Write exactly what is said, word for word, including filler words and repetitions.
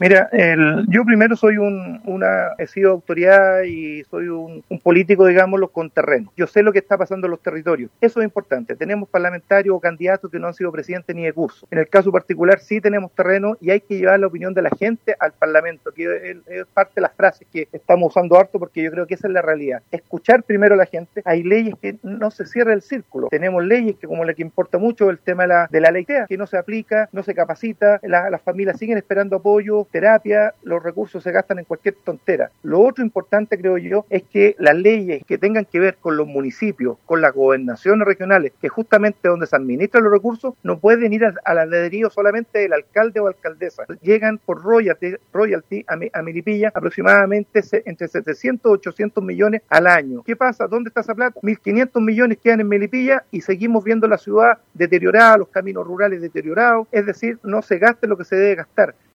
Mira, el, yo primero soy un, una, he sido autoridad y soy un, un político, digámoslo, con terreno. Yo sé lo que está pasando en los territorios. Eso es importante. Tenemos parlamentarios o candidatos que no han sido presidentes ni de curso. En el caso particular sí tenemos terreno y hay que llevar la opinión de la gente al Parlamento, que es, es parte de las frases que estamos usando harto porque yo creo que esa es la realidad. Escuchar primero a la gente. Hay leyes que no se cierra el círculo. Tenemos leyes que, como la que importa mucho, el tema de la, de la ley que no se aplica, no se capacita, la, las familias siguen esperando apoyo, terapia, los recursos se gastan en cualquier tontera. Lo otro importante, creo yo, es que las leyes que tengan que ver con los municipios, con las gobernaciones regionales, que justamente donde se administran los recursos, no pueden ir al albedrío solamente del alcalde o alcaldesa. Llegan por royalty, royalty a, a Melipilla aproximadamente entre setecientos y ochocientos millones al año. ¿Qué pasa? ¿Dónde está esa plata? mil quinientos millones quedan en Melipilla y seguimos viendo la ciudad deteriorada, los caminos rurales deteriorados, es decir, no se gasta lo que se debe gastar.